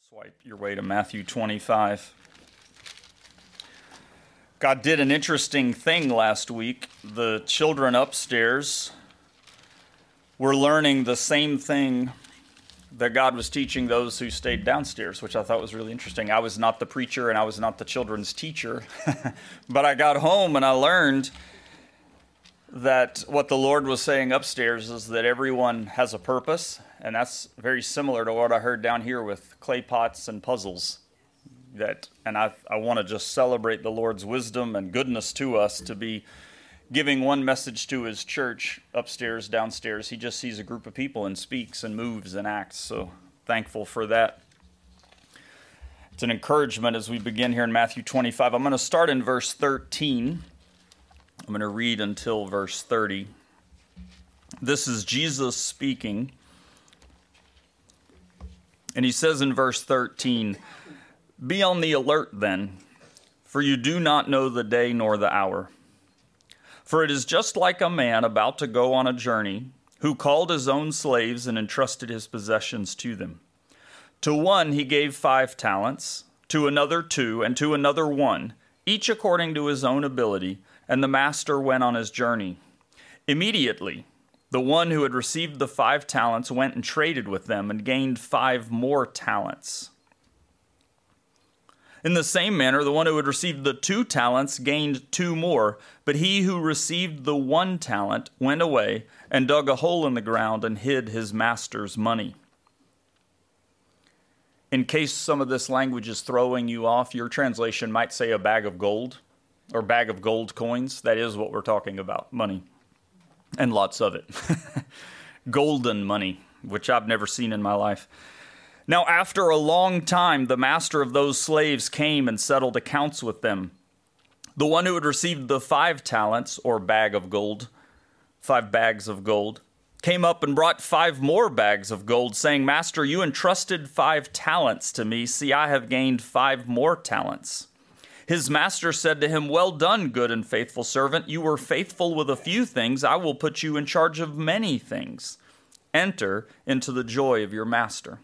Swipe your way to Matthew 25. God did an interesting thing last week. The children upstairs were learning the same thing that God was teaching those who stayed downstairs, which I thought was really interesting. I was not the preacher and I was not the children's teacher, but I got home and I learned that what the Lord was saying upstairs is that everyone has a purpose, and that's very similar to what I heard down here with clay pots and puzzles. I want to just celebrate the Lord's wisdom and goodness to us to be giving one message to his church upstairs, downstairs. He just sees a group of people and speaks and moves and acts, so thankful for that. It's an encouragement as we begin here in Matthew 25. I'm going to start in verse 13. I'm going to read until verse 30. This is Jesus speaking. And he says in verse 13, "Be on the alert then, for you do not know the day nor the hour. For it is just like a man about to go on a journey, who called his own slaves and entrusted his possessions to them. To one he gave 5 talents, to another 2, and to another 1, each according to his own ability, and the master went on his journey. Immediately, the one who had received the 5 talents went and traded with them and gained 5 more talents. In the same manner, the one who had received the 2 talents gained 2 more, but he who received the 1 talent went away and dug a hole in the ground and hid his master's money." In case some of this language is throwing you off, your translation might say a bag of gold or bag of gold coins. That is what we're talking about, money, and lots of it. Golden money, which I've never seen in my life. Now, after a long time, the master of those slaves came and settled accounts with them. The one who had received the 5 talents, or bag of gold, 5 bags of gold, came up and brought 5 more bags of gold, saying, "Master, you entrusted 5 talents to me. See, I have gained 5 more talents." His master said to him, "Well done, good and faithful servant. You were faithful with a few things. I will put you in charge of many things. Enter into the joy of your master."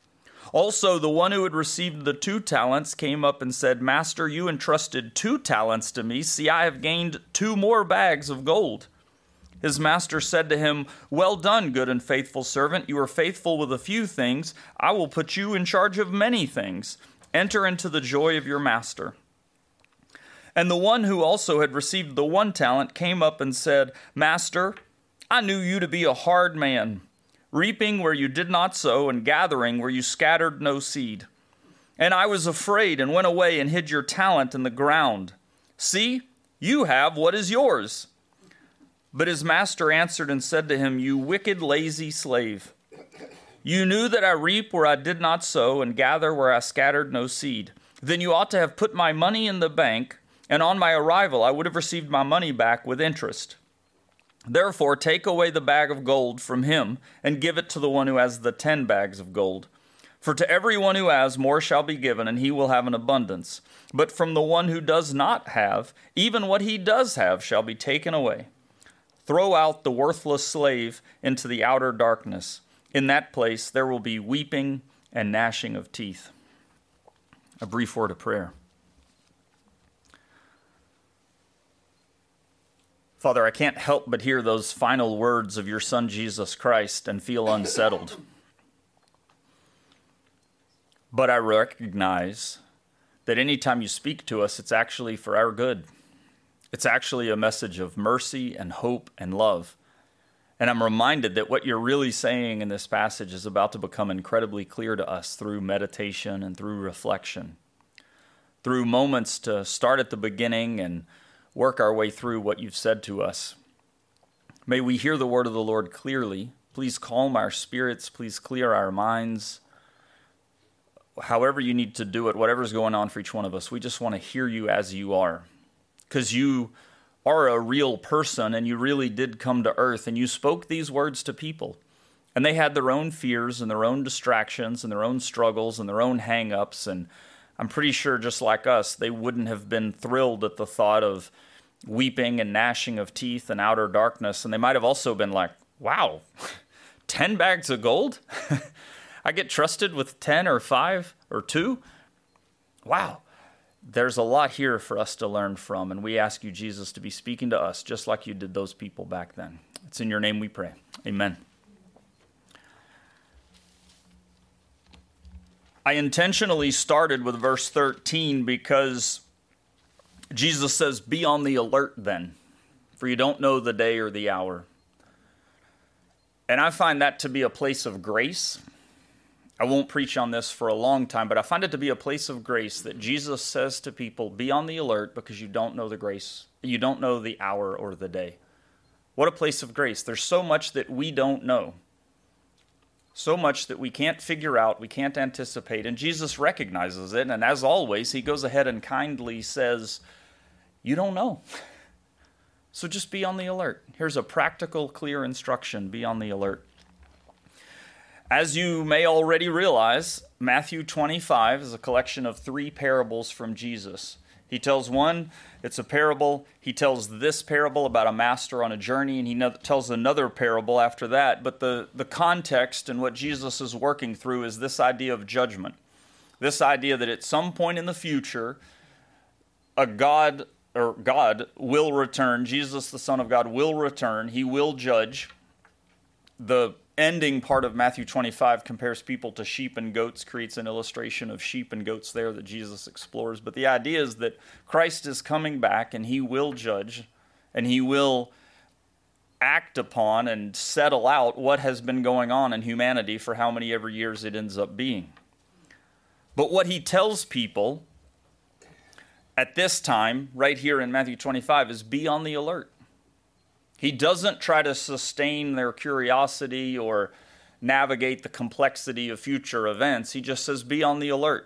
Also, the one who had received the 2 talents came up and said, "Master, you entrusted 2 talents to me. See, I have gained 2 more bags of gold." His master said to him, "Well done, good and faithful servant. You are faithful with a few things. I will put you in charge of many things. Enter into the joy of your master." And the one who also had received the 1 talent came up and said, "Master, I knew you to be a hard man, reaping where you did not sow and gathering where you scattered no seed. And I was afraid and went away and hid your talent in the ground. See, you have what is yours." But his master answered and said to him, "You wicked, lazy slave. You knew that I reap where I did not sow and gather where I scattered no seed. Then you ought to have put my money in the bank, and on my arrival I would have received my money back with interest. Therefore take away the bag of gold from him and give it to the one who has the 10 bags of gold. For to everyone who has, more shall be given, and he will have an abundance. But from the one who does not have, even what he does have shall be taken away. Throw out the worthless slave into the outer darkness. In that place there will be weeping and gnashing of teeth." A brief word of prayer. Father, I can't help but hear those final words of your Son, Jesus Christ, and feel unsettled. But I recognize that anytime you speak to us, it's actually for our good. It's actually a message of mercy and hope and love. And I'm reminded that what you're really saying in this passage is about to become incredibly clear to us through meditation and through reflection, through moments to start at the beginning and work our way through what you've said to us. May we hear the word of the Lord clearly. Please calm our spirits. Please clear our minds. However you need to do it, whatever's going on for each one of us, we just want to hear you as you are. Because you are a real person and you really did come to earth and you spoke these words to people. And they had their own fears and their own distractions and their own struggles and their own hang-ups. And I'm pretty sure just like us, they wouldn't have been thrilled at the thought of weeping and gnashing of teeth and outer darkness. And they might have also been like, wow, 10 bags of gold? I get trusted with 10 or 5 or 2. Wow. There's a lot here for us to learn from, and we ask you, Jesus, to be speaking to us just like you did those people back then. It's in your name we pray. Amen. I intentionally started with verse 13 because Jesus says, be on the alert then, for you don't know the day or the hour. And I find that to be a place of grace. I won't preach on this for a long time, but I find it to be a place of grace that Jesus says to people, be on the alert because you don't know the grace. You don't know the hour or the day. What a place of grace. There's so much that we don't know. So much that we can't figure out, we can't anticipate. And Jesus recognizes it. And as always, he goes ahead and kindly says, you don't know. So just be on the alert. Here's a practical, clear instruction. Be on the alert. As you may already realize, Matthew 25 is a collection of 3 parables from Jesus. He tells one, it's a parable. He tells this parable about a master on a journey, and he tells another parable after that. But the context and what Jesus is working through is this idea of judgment. This idea that at some point in the future, God will return. Jesus, the Son of God, will return. He will judge. The ending part of Matthew 25 compares people to sheep and goats, creates an illustration of sheep and goats there that Jesus explores. But the idea is that Christ is coming back and he will judge and he will act upon and settle out what has been going on in humanity for how many ever years it ends up being. But what he tells people at this time, right here in Matthew 25, is be on the alert. He doesn't try to sustain their curiosity or navigate the complexity of future events. He just says, be on the alert.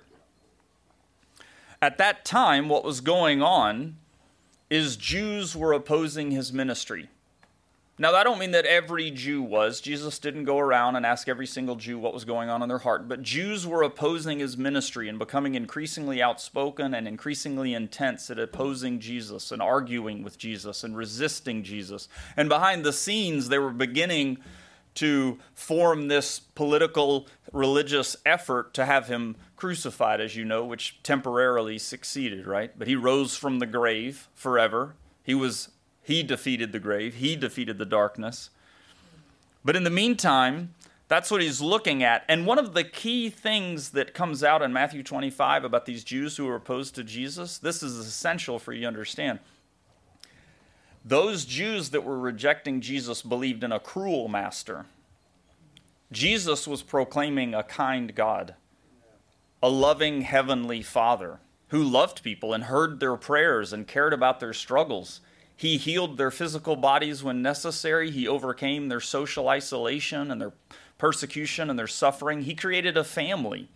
At that time, what was going on is Jews were opposing his ministry. Now, I don't mean that every Jew was. Jesus didn't go around and ask every single Jew what was going on in their heart. But Jews were opposing his ministry and becoming increasingly outspoken and increasingly intense at opposing Jesus and arguing with Jesus and resisting Jesus. And behind the scenes, they were beginning to form this political, religious effort to have him crucified, as you know, which temporarily succeeded, right? But he rose from the grave forever. He defeated the grave. He defeated the darkness. But in the meantime, that's what he's looking at. And one of the key things that comes out in Matthew 25 about these Jews who are opposed to Jesus, this is essential for you to understand. Those Jews that were rejecting Jesus believed in a cruel master. Jesus was proclaiming a kind God, a loving heavenly Father who loved people and heard their prayers and cared about their struggles. He healed their physical bodies when necessary. He overcame their social isolation and their persecution and their suffering. He created a family.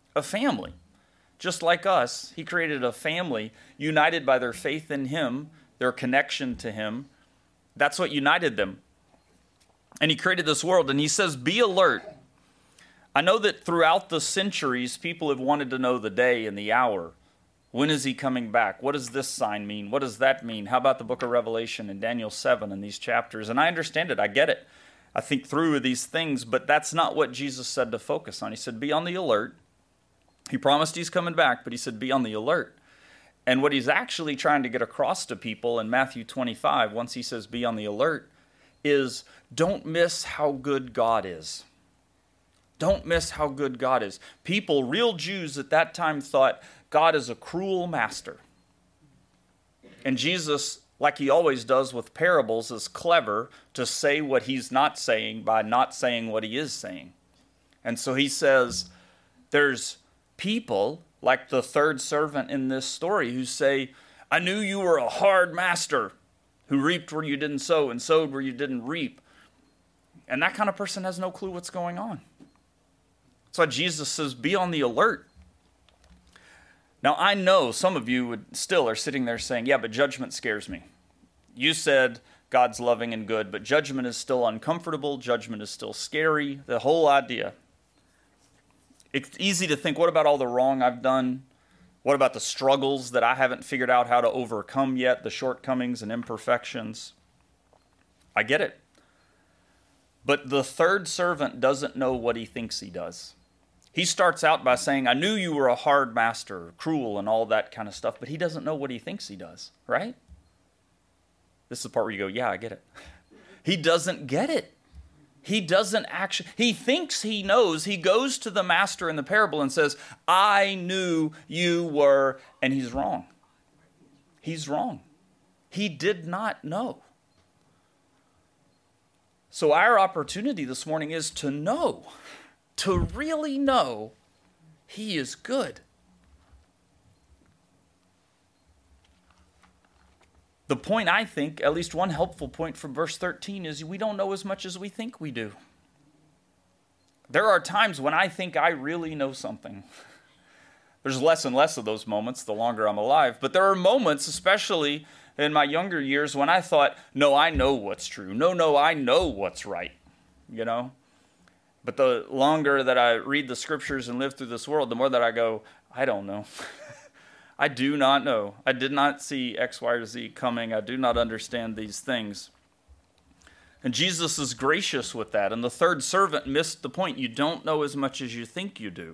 Just like us, he created a family united by their faith in him, their connection to him. That's what united them. And he created this world, and he says, be alert. I know that throughout the centuries, people have wanted to know the day and the hour. When is he coming back? What does this sign mean? What does that mean? How about the book of Revelation and Daniel 7 and these chapters? And I understand it. I get it. I think through these things, but that's not what Jesus said to focus on. He said, be on the alert. He promised he's coming back, but he said, be on the alert. And what he's actually trying to get across to people in Matthew 25, once he says, be on the alert, is don't miss how good God is. Don't miss how good God is. People, real Jews at that time thought, God is a cruel master. And Jesus, like he always does with parables, is clever to say what he's not saying by not saying what he is saying. And so he says, there's people like the third servant in this story who say, I knew you were a hard master who reaped where you didn't sow and sowed where you didn't reap. And that kind of person has no clue what's going on. That's why Jesus says, be on the alert. Now, I know some of you still are sitting there saying, yeah, but judgment scares me. You said God's loving and good, but judgment is still uncomfortable. Judgment is still scary. The whole idea. It's easy to think, what about all the wrong I've done? What about the struggles that I haven't figured out how to overcome yet, the shortcomings and imperfections? I get it. But the third servant doesn't know what he thinks he does. He starts out by saying, I knew you were a hard master, cruel and all that kind of stuff, but he doesn't know what he thinks he does, right? This is the part where you go, yeah, I get it. He doesn't get it. He doesn't actually, he thinks he knows. He goes to the master in the parable and says, I knew you were, and he's wrong. He's wrong. He did not know. So our opportunity this morning is to know, to really know he is good. The point, I think, at least one helpful point from verse 13 is we don't know as much as we think we do. There are times when I think I really know something. There's less and less of those moments the longer I'm alive, but there are moments, especially in my younger years, when I thought, no, I know what's true. No, I know what's right, you know? But the longer that I read the scriptures and live through this world, the more that I go, I don't know. I do not know. I did not see X, Y, or Z coming. I do not understand these things. And Jesus is gracious with that. And the third servant missed the point. You don't know as much as you think you do.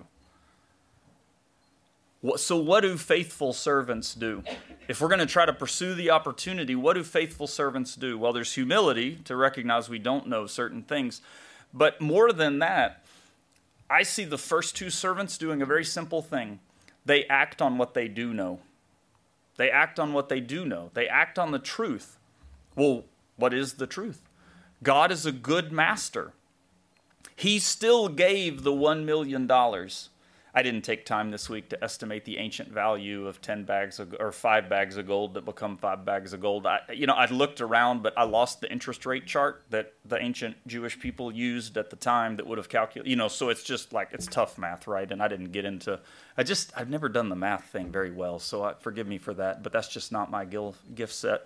So what do faithful servants do? If we're going to try to pursue the opportunity, what do faithful servants do? Well, there's humility to recognize we don't know certain things. But more than that, I see the first two servants doing a very simple thing. They act on what they do know. They act on what they do know. They act on the truth. Well, what is the truth? God is a good master. He still gave the $1 million. I didn't take time this week to estimate the ancient value of 10 bags of, or 5 bags of gold that become 5 bags of gold. I looked around, but I lost the interest rate chart that the ancient Jewish people used at the time that would have calculated, so it's just like, it's tough math, right? And I didn't get into, I've never done the math thing very well, so forgive me for that, but that's just not my gift set.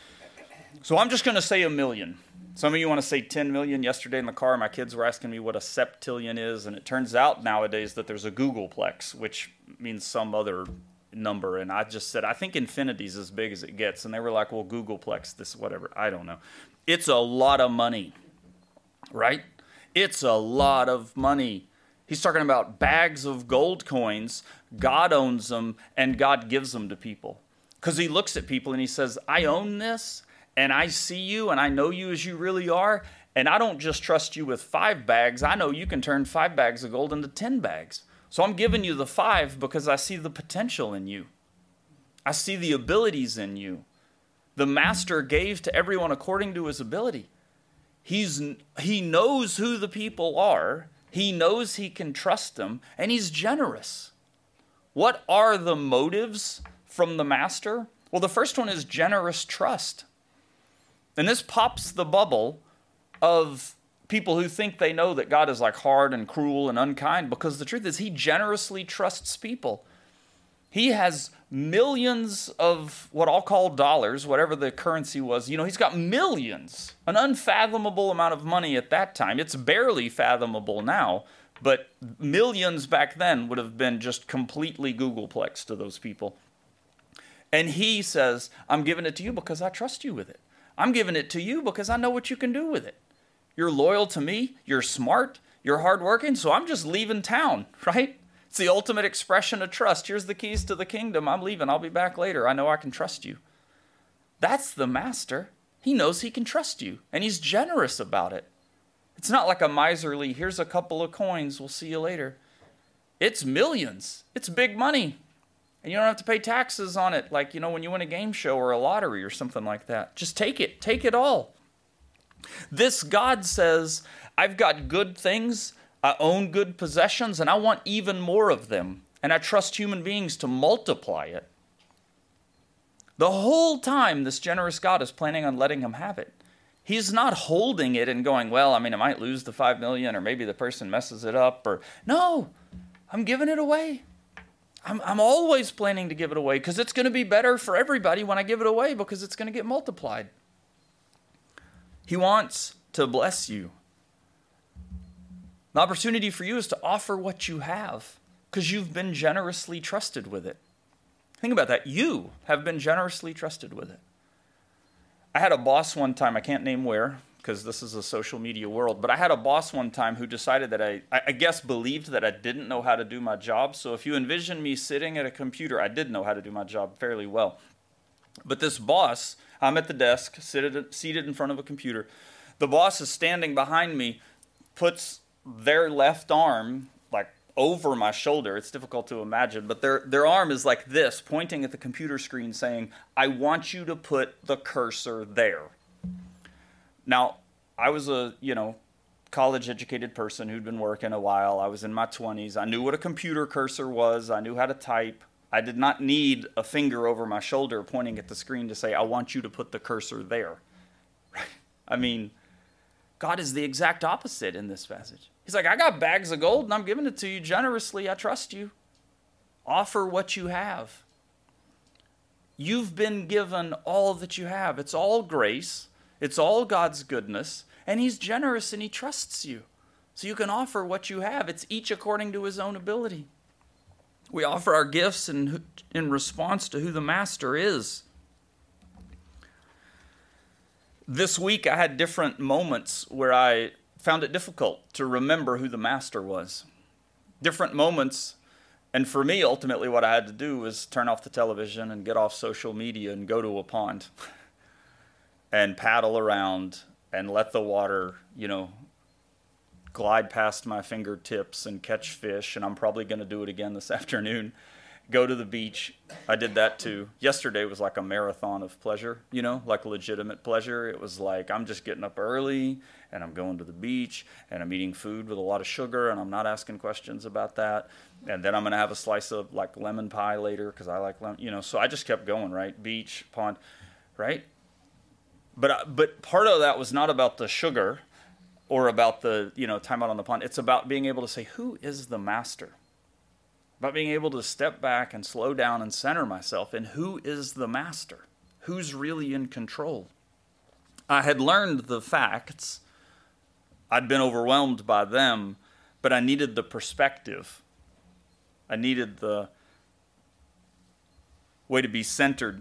So I'm just going to say $1 million. Some of you want to say 10 million. Yesterday in the car, my kids were asking me what a septillion is, and it turns out nowadays that there's a Googleplex, which means some other number. And I just said, I think infinity's as big as it gets. And they were like, well, Googleplex, this, whatever. I don't know. It's a lot of money, right? It's a lot of money. He's talking about bags of gold coins. God owns them, and God gives them to people. Because he looks at people and he says, I own this. And I see you, and I know you as you really are, and I don't just trust you with 5 bags. I know you can turn 5 bags of gold into 10 bags. So I'm giving you the 5 because I see the potential in you. I see the abilities in you. The master gave to everyone according to his ability. He knows who the people are. He knows he can trust them, and he's generous. What are the motives from the master? Well, the first one is generous trust. And this pops the bubble of people who think they know that God is like hard and cruel and unkind, because the truth is he generously trusts people. He has millions of what I'll call dollars, whatever the currency was. He's got millions, an unfathomable amount of money at that time. It's barely fathomable now, but millions back then would have been just completely Googleplex to those people. And he says, I'm giving it to you because I trust you with it. I'm giving it to you because I know what you can do with it. You're loyal to me. You're smart. You're hardworking. So I'm just leaving town, right? It's the ultimate expression of trust. Here's the keys to the kingdom. I'm leaving. I'll be back later. I know I can trust you. That's the master. He knows he can trust you, and he's generous about it. It's not like a miserly, here's a couple of coins. We'll see you later. It's millions. It's big money. And you don't have to pay taxes on it, like, when you win a game show or a lottery or something like that. Just take it. Take it all. This God says, I've got good things, I own good possessions, and I want even more of them. And I trust human beings to multiply it. The whole time, this generous God is planning on letting him have it. He's not holding it and going, well, I might lose the 5 million, or maybe the person messes it up. No, I'm giving it away. I'm always planning to give it away because it's going to be better for everybody when I give it away because it's going to get multiplied. He wants to bless you. The opportunity for you is to offer what you have because you've been generously trusted with it. Think about that. You have been generously trusted with it. I had a boss one time, I can't name where because this is a social media world, but I had a boss one time who decided that I guess believed that I didn't know how to do my job. So if you envision me sitting at a computer, I did know how to do my job fairly well. But this boss, I'm at the desk, seated in front of a computer. The boss is standing behind me, puts their left arm like over my shoulder. It's difficult to imagine, but their arm is like this, pointing at the computer screen saying, I want you to put the cursor there. Now, I was a, college-educated person who'd been working a while. I was in my 20s. I knew what a computer cursor was. I knew how to type. I did not need a finger over my shoulder pointing at the screen to say, I want you to put the cursor there. Right? I mean, God is the exact opposite in this passage. He's like, I got bags of gold and I'm giving it to you generously. I trust you. Offer what you have. You've been given all that you have. It's all grace. It's all God's goodness. And he's generous and he trusts you. So you can offer what you have. It's each according to his own ability. We offer our gifts in response to who the master is. This week I had different moments where I found it difficult to remember who the master was. Different moments, and for me, ultimately what I had to do was turn off the television and get off social media and go to a pond and paddle around and let the water, glide past my fingertips and catch fish, and I'm probably going to do it again this afternoon. Go to the beach. I did that too. Yesterday was like a marathon of pleasure, like legitimate pleasure. It was like I'm just getting up early and I'm going to the beach and I'm eating food with a lot of sugar and I'm not asking questions about that. And then I'm going to have a slice of like lemon pie later because I like lemon, so I just kept going, right? Beach, pond, right? But part of that was not about the sugar or about the, time out on the pond. It's about being able to say, who is the master? About being able to step back and slow down and center myself in who is the master? Who's really in control? I had learned the facts. I'd been overwhelmed by them, but I needed the perspective. I needed the way to be centered.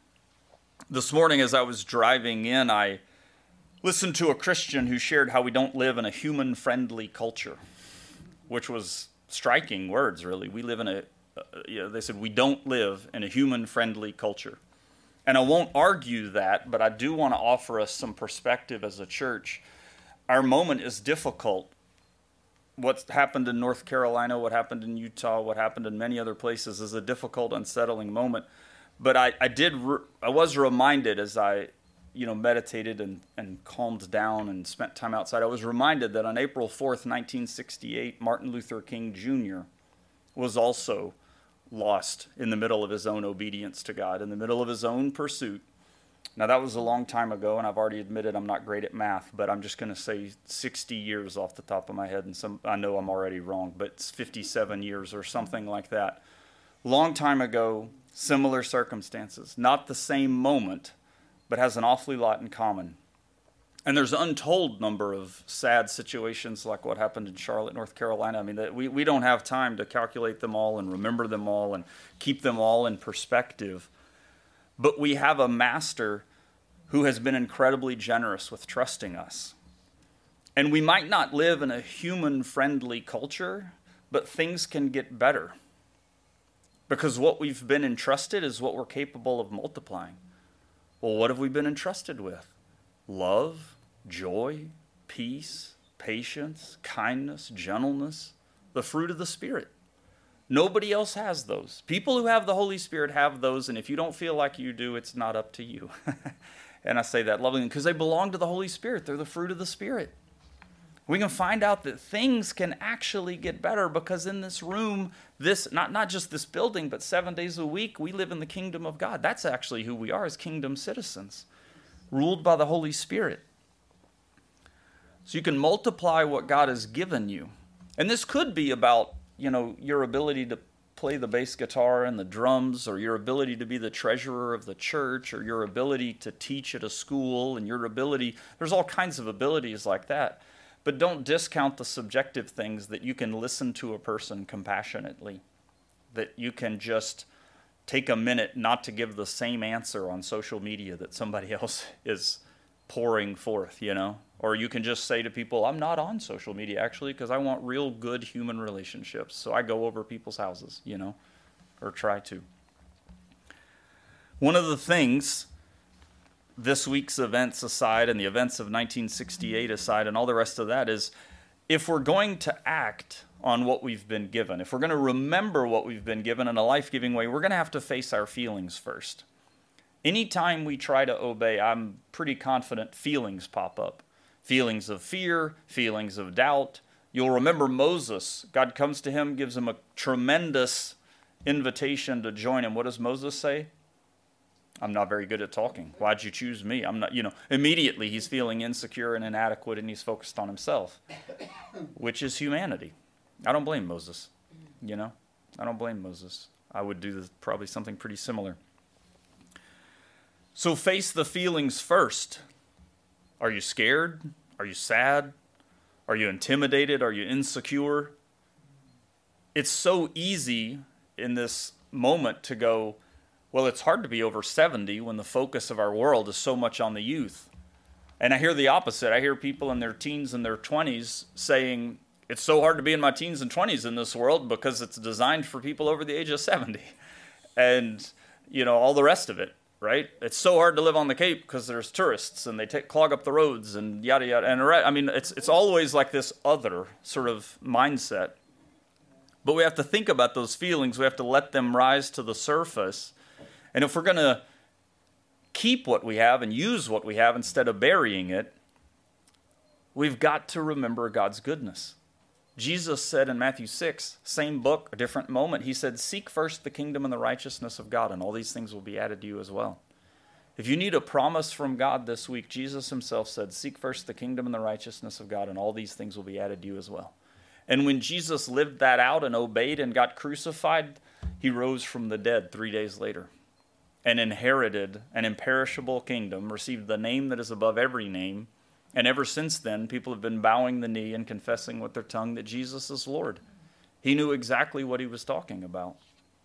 This morning as I was driving in, I listened to a Christian who shared how we don't live in a human-friendly culture, which was striking words, really. We live in they said we don't live in a human-friendly culture. And I won't argue that, but I do want to offer us some perspective as a church. Our moment is difficult. What's happened in North Carolina, what happened in Utah, what happened in many other places is a difficult, unsettling moment. But I was reminded as I meditated and calmed down and spent time outside, I was reminded that on April 4th, 1968, Martin Luther King Jr. was also lost in the middle of his own obedience to God, in the middle of his own pursuit. Now, that was a long time ago, and I've already admitted I'm not great at math, but I'm just going to say 60 years off the top of my head, and I know I'm already wrong, but it's 57 years or something like that. Long time ago, similar circumstances, not the same moment, but has an awfully lot in common. And there's an untold number of sad situations like what happened in Charlotte, North Carolina. I mean, we don't have time to calculate them all and remember them all and keep them all in perspective. But we have a master who has been incredibly generous with trusting us. And we might not live in a human-friendly culture, but things can get better. Because what we've been entrusted is what we're capable of multiplying. Well, what have we been entrusted with? Love, joy, peace, patience, kindness, gentleness, the fruit of the Spirit. Nobody else has those. People who have the Holy Spirit have those, and if you don't feel like you do, it's not up to you. And I say that lovingly because they belong to the Holy Spirit. They're the fruit of the Spirit. We can find out that things can actually get better because in this room, not just this building, but 7 days a week, we live in the kingdom of God. That's actually who we are as kingdom citizens, ruled by the Holy Spirit. So you can multiply what God has given you. And this could be about, your ability to play the bass guitar and the drums, or your ability to be the treasurer of the church, or your ability to teach at a school, and there's all kinds of abilities like that. But don't discount the subjective things that you can listen to a person compassionately, that you can just take a minute not to give the same answer on social media that somebody else is pouring forth, Or you can just say to people, I'm not on social media actually because I want real good human relationships. So I go over people's houses, or try to. One of the things, this week's events aside and the events of 1968 aside and all the rest of that, is if we're going to act on what we've been given, if we're going to remember what we've been given in a life-giving way, we're going to have to face our feelings first. Anytime we try to obey, I'm pretty confident feelings pop up. Feelings of fear, feelings of doubt. You'll remember Moses. God comes to him, gives him a tremendous invitation to join him. What does Moses say? I'm not very good at talking. Why'd you choose me? I'm not, immediately he's feeling insecure and inadequate and he's focused on himself, which is humanity. I don't blame Moses, I don't blame Moses. I would do probably something pretty similar. So face the feelings first. Are you scared? Are you sad? Are you intimidated? Are you insecure? It's so easy in this moment to go, well, it's hard to be over 70 when the focus of our world is so much on the youth. And I hear the opposite. I hear people in their teens and their 20s saying, it's so hard to be in my teens and 20s in this world because it's designed for people over the age of 70. And, all the rest of it, right? It's so hard to live on the Cape because there's tourists and they clog up the roads and yada, yada. And it's always like this other sort of mindset. But we have to think about those feelings. We have to let them rise to the surface. And if we're going to keep what we have and use what we have instead of burying it, we've got to remember God's goodness. Jesus said in Matthew 6, same book, a different moment, he said, seek first the kingdom and the righteousness of God, and all these things will be added to you as well. If you need a promise from God this week, Jesus himself said, seek first the kingdom and the righteousness of God, and all these things will be added to you as well. And when Jesus lived that out and obeyed and got crucified, he rose from the dead 3 days later and inherited an imperishable kingdom, received the name that is above every name. And ever since then, people have been bowing the knee and confessing with their tongue that Jesus is Lord. He knew exactly what he was talking about.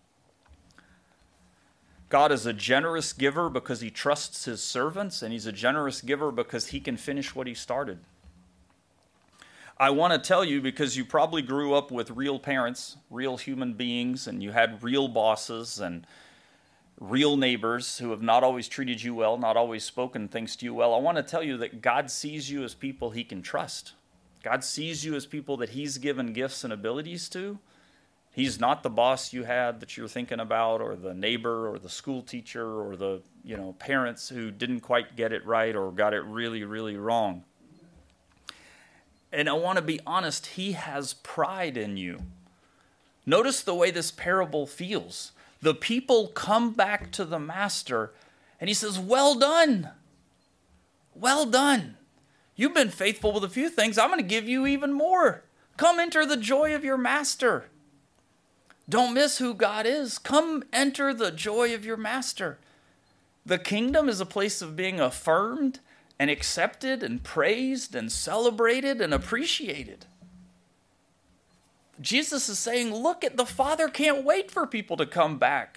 God is a generous giver because he trusts his servants, and he's a generous giver because he can finish what he started. I want to tell you, because you probably grew up with real parents, real human beings, and you had real bosses and real neighbors who have not always treated you well, not always spoken things to you well. I want to tell you that God sees you as people he can trust. God sees you as people that he's given gifts and abilities to. He's not the boss you had that you're thinking about, or the neighbor, or the school teacher, or the parents who didn't quite get it right or got it really, really wrong. And I want to be honest, he has pride in you. Notice the way this parable feels. The people come back to the master, and he says, well done. Well done. You've been faithful with a few things. I'm going to give you even more. Come enter the joy of your master. Don't miss who God is. Come enter the joy of your master. The kingdom is a place of being affirmed and accepted and praised and celebrated and appreciated. Jesus is saying, look, at the Father can't wait for people to come back.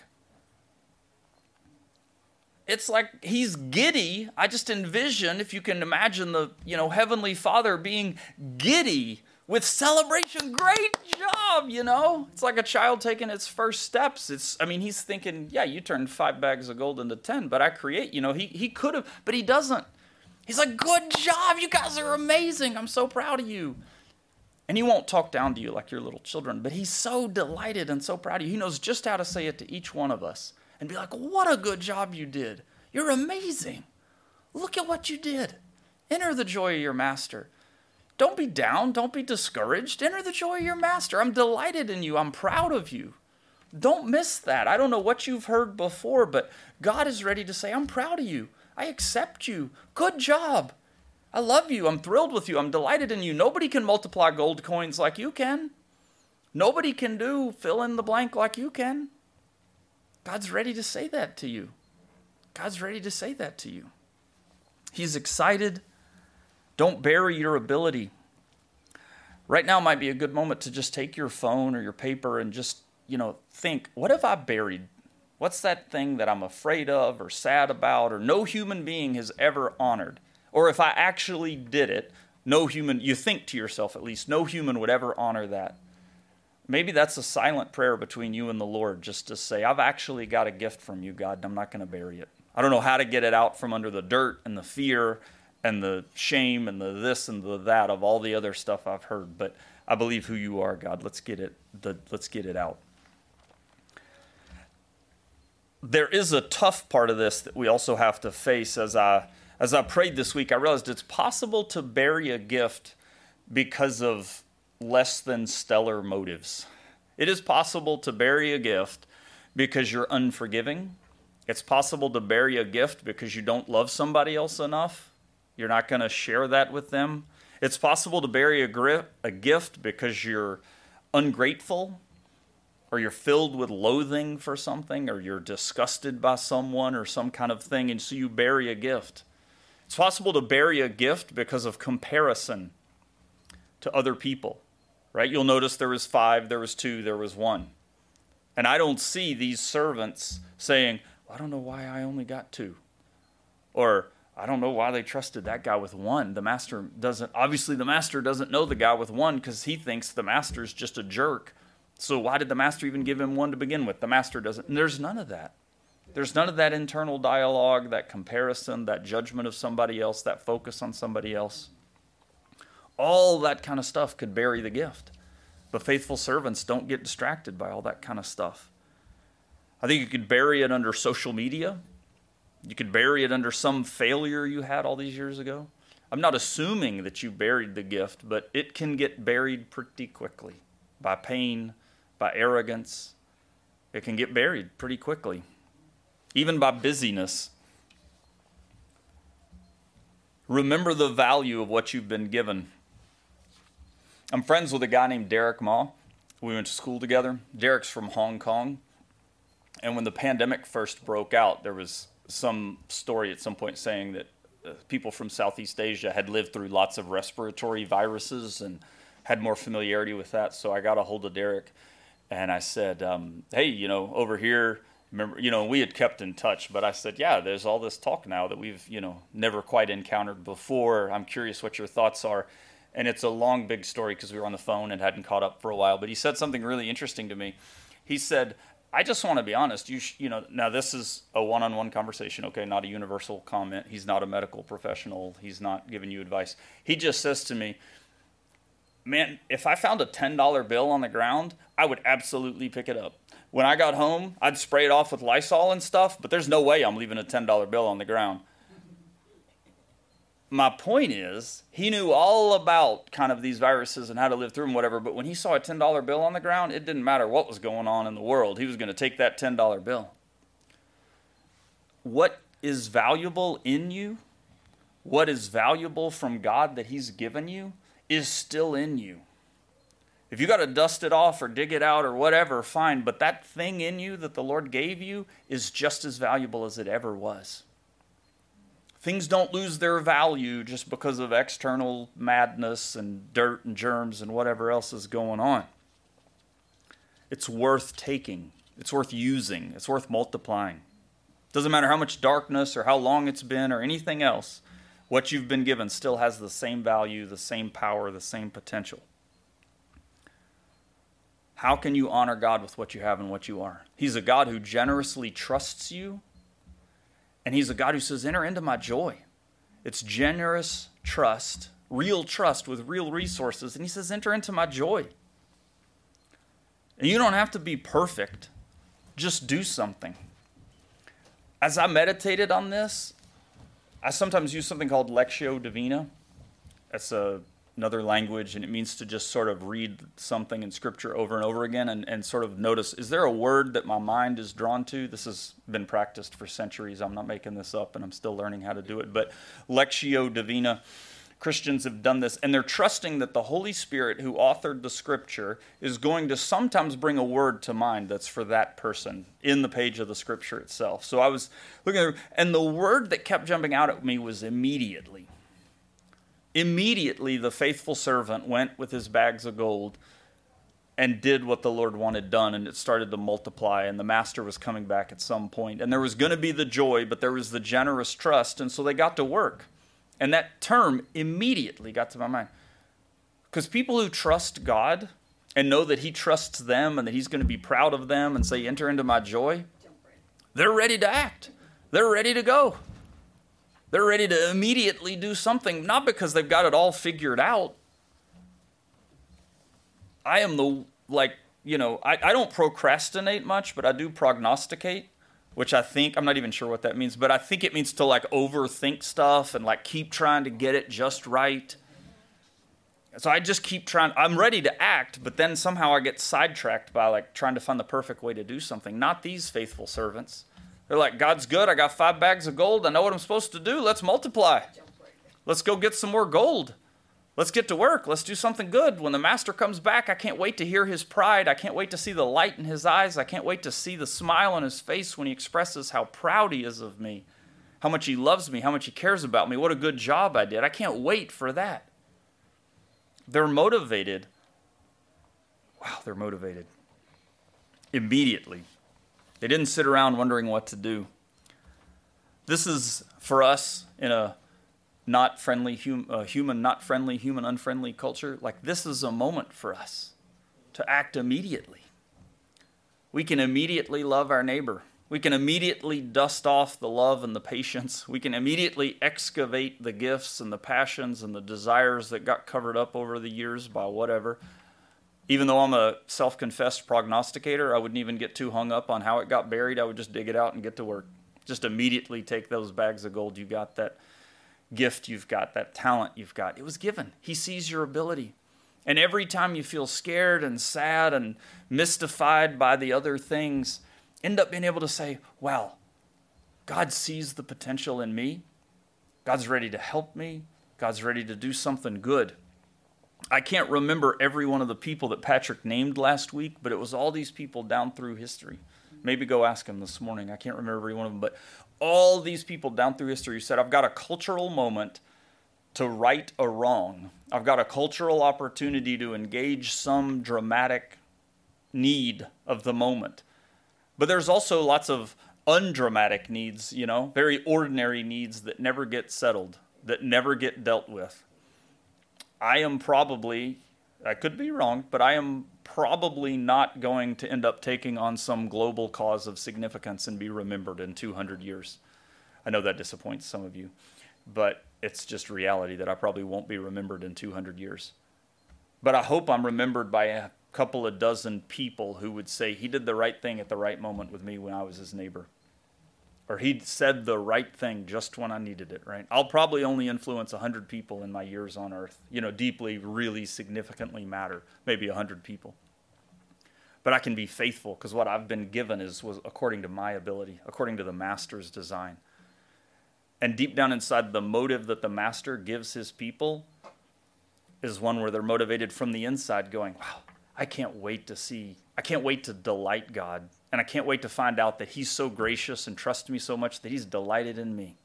It's like he's giddy. I just envision, if you can imagine the, Heavenly Father being giddy with celebration. Great job, It's like a child taking its first steps. He's thinking, yeah, you turned 5 bags of gold into 10, but I create, he could have, but he doesn't. He's like, good job. You guys are amazing. I'm so proud of you. And he won't talk down to you like your little children, but he's so delighted and so proud of you. He knows just how to say it to each one of us and be like, what a good job you did. You're amazing. Look at what you did. Enter the joy of your master. Don't be down. Don't be discouraged. Enter the joy of your master. I'm delighted in you. I'm proud of you. Don't miss that. I don't know what you've heard before, but God is ready to say, I'm proud of you. I accept you. Good job. I love you. I'm thrilled with you. I'm delighted in you. Nobody can multiply gold coins like you can. Nobody can do fill in the blank like you can. God's ready to say that to you. God's ready to say that to you. He's excited. Don't bury your ability. Right now might be a good moment to just take your phone or your paper and just, think, what have I buried? What's that thing that I'm afraid of or sad about or no human being has ever honored? Or if I actually did it, no human, you think to yourself at least, no human would ever honor that. Maybe that's a silent prayer between you and the Lord, just to say, I've actually got a gift from you, God, and I'm not going to bury it. I don't know how to get it out from under the dirt and the fear and the shame and the this and the that of all the other stuff I've heard, but I believe who you are, God. Let's get it out. There is a tough part of this that we also have to face. As I prayed this week, I realized it's possible to bury a gift because of less than stellar motives. It is possible to bury a gift because you're unforgiving. It's possible to bury a gift because you don't love somebody else enough. You're not going to share that with them. It's possible to bury a gift because you're ungrateful, or you're filled with loathing for something, or you're disgusted by someone or some kind of thing, and so you bury a gift. It's possible to bury a gift because of comparison to other people. Right? You'll notice there was 5, there was 2, there was 1. And I don't see these servants saying, well, I don't know why I only got 2. Or, I don't know why they trusted that guy with 1. The master doesn't know the guy with 1 because he thinks the master's just a jerk. So why did the master even give him 1 to begin with? The master doesn't. And there's none of that. There's none of that internal dialogue, that comparison, that judgment of somebody else, that focus on somebody else. All that kind of stuff could bury the gift. But faithful servants don't get distracted by all that kind of stuff. I think you could bury it under social media. You could bury it under some failure you had all these years ago. I'm not assuming that you buried the gift, but it can get buried pretty quickly by pain, by arrogance. It can get buried pretty quickly, even by busyness. Remember the value of what you've been given. I'm friends with a guy named Derek Ma. We went to school together. Derek's from Hong Kong. And when the pandemic first broke out, there was some story at some point saying that people from Southeast Asia had lived through lots of respiratory viruses and had more familiarity with that. So I got a hold of Derek and I said, hey, over here, remember, we had kept in touch, but I said, yeah, there's all this talk now that we've, never quite encountered before. I'm curious what your thoughts are. And it's a long, big story because we were on the phone and hadn't caught up for a while. But he said something really interesting to me. He said, I just want to be honest. Now this is a one-on-one conversation, okay, not a universal comment. He's not a medical professional. He's not giving you advice. He just says to me, man, if I found a $10 bill on the ground, I would absolutely pick it up. When I got home, I'd spray it off with Lysol and stuff, but there's no way I'm leaving a $10 bill on the ground. My point is, he knew all about kind of these viruses and how to live through them, whatever, but when he saw a $10 bill on the ground, it didn't matter what was going on in the world. He was going to take that $10 bill. What is valuable in you, what is valuable from God that he's given you, is still in you. If you got to dust it off or dig it out or whatever, fine, but that thing in you that the Lord gave you is just as valuable as it ever was. Things don't lose their value just because of external madness and dirt and germs and whatever else is going on. It's worth taking. It's worth using. It's worth multiplying. Doesn't matter how much darkness or how long it's been or anything else. What you've been given still has the same value, the same power, the same potential. How can you honor God with what you have and what you are? He's a God who generously trusts you. And he's a God who says, enter into my joy. It's generous trust, real trust with real resources. And he says, enter into my joy. And you don't have to be perfect. Just do something. As I meditated on this, I sometimes use something called Lectio Divina. That's another language, and it means to just sort of read something in Scripture over and over again and sort of notice, is there a word that my mind is drawn to? This has been practiced for centuries. I'm not making this up, and I'm still learning how to do it. But Lectio Divina, Christians have done this, and they're trusting that the Holy Spirit who authored the Scripture is going to sometimes bring a word to mind that's for that person in the page of the Scripture itself. So I was looking at it, and the word that kept jumping out at me was immediately. Immediately, the faithful servant went with his bags of gold and did what the Lord wanted done, and it started to multiply, and the master was coming back at some point. And there was going to be the joy, but there was the generous trust, and so they got to work. And that term immediately got to my mind. Because people who trust God and know that he trusts them and that he's going to be proud of them and say, enter into my joy, they're ready to act. They're ready to go. They're ready to immediately do something, not because they've got it all figured out. I am I don't procrastinate much, but I do prognosticate, which I think, I'm not even sure what that means, but I think it means to overthink stuff and keep trying to get it just right. So I just keep trying. I'm ready to act, but then somehow I get sidetracked by trying to find the perfect way to do something. Not these faithful servants. They're like, God's good. I got 5 bags of gold. I know what I'm supposed to do. Let's multiply. Let's go get some more gold. Let's get to work. Let's do something good. When the master comes back, I can't wait to hear his pride. I can't wait to see the light in his eyes. I can't wait to see the smile on his face when he expresses how proud he is of me, how much he loves me, how much he cares about me, what a good job I did. I can't wait for that. They're motivated. Wow, they're motivated. Immediately. They didn't sit around wondering what to do. This is, for us, in a not friendly, human not friendly, human unfriendly culture, this is a moment for us to act immediately. We can immediately love our neighbor. We can immediately dust off the love and the patience. We can immediately excavate the gifts and the passions and the desires that got covered up over the years by whatever. Even though I'm a self-confessed prognosticator, I wouldn't even get too hung up on how it got buried. I would just dig it out and get to work. Just immediately take those bags of gold you got, that gift you've got, that talent you've got. It was given. He sees your ability. And every time you feel scared and sad and mystified by the other things, end up being able to say, wow, God sees the potential in me. God's ready to help me. God's ready to do something good. I can't remember every one of the people that Patrick named last week, but it was all these people down through history. Maybe go ask him this morning. I can't remember every one of them, but all these people down through history who said, I've got a cultural moment to right a wrong. I've got a cultural opportunity to engage some dramatic need of the moment. But there's also lots of undramatic needs, very ordinary needs that never get settled, that never get dealt with. I could be wrong, but I am probably not going to end up taking on some global cause of significance and be remembered in 200 years. I know that disappoints some of you, but it's just reality that I probably won't be remembered in 200 years. But I hope I'm remembered by a couple of dozen people who would say he did the right thing at the right moment with me when I was his neighbor. Or he said the right thing just when I needed it, right? I'll probably only influence 100 people in my years on earth, deeply, really significantly matter, maybe 100 people. But I can be faithful because what I've been given was according to my ability, according to the master's design. And deep down inside, the motive that the master gives his people is one where they're motivated from the inside going, wow, I can't wait to delight God. And I can't wait to find out that he's so gracious and trusts me so much that he's delighted in me.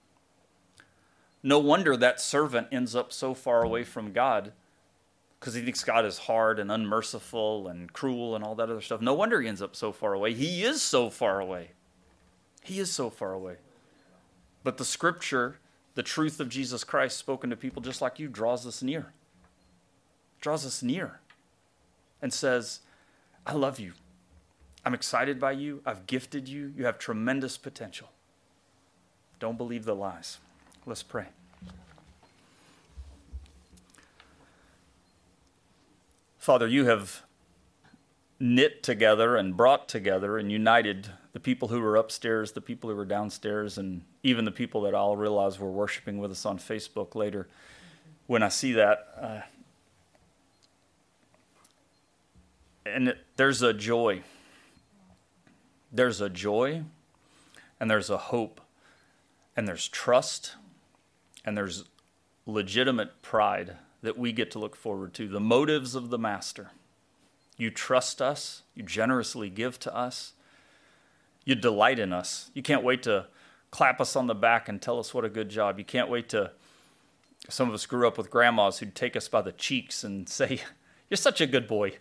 No wonder that servant ends up so far away from God because he thinks God is hard and unmerciful and cruel and all that other stuff. No wonder he ends up so far away. He is so far away. He is so far away. But the scripture, the truth of Jesus Christ spoken to people just like you, draws us near. Draws us near and says, I love you. I'm excited by you. I've gifted you. You have tremendous potential. Don't believe the lies. Let's pray. Father, you have knit together and brought together and united the people who were upstairs, the people who were downstairs, and even the people that I'll realize were worshiping with us on Facebook later. When I see that, there's a joy. There's a joy, and there's a hope, and there's trust, and there's legitimate pride that we get to look forward to. The motives of the master. You trust us. You generously give to us. You delight in us. You can't wait to clap us on the back and tell us what a good job. You can't wait to, some of us grew up with grandmas who'd take us by the cheeks and say, you're such a good boy.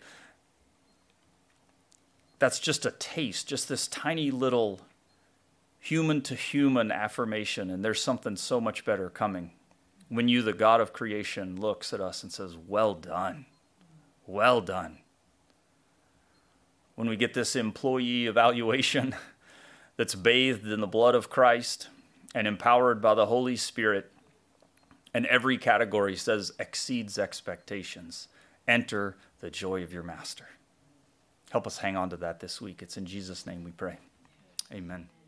That's just a taste, just this tiny little human-to-human affirmation, and there's something so much better coming When you, the God of creation, looks at us and says, well done, well done. When we get this employee evaluation that's bathed in the blood of Christ and empowered by the Holy Spirit, and every category says exceeds expectations, enter the joy of your master. Help us hang on to that this week. It's in Jesus' name we pray. Amen.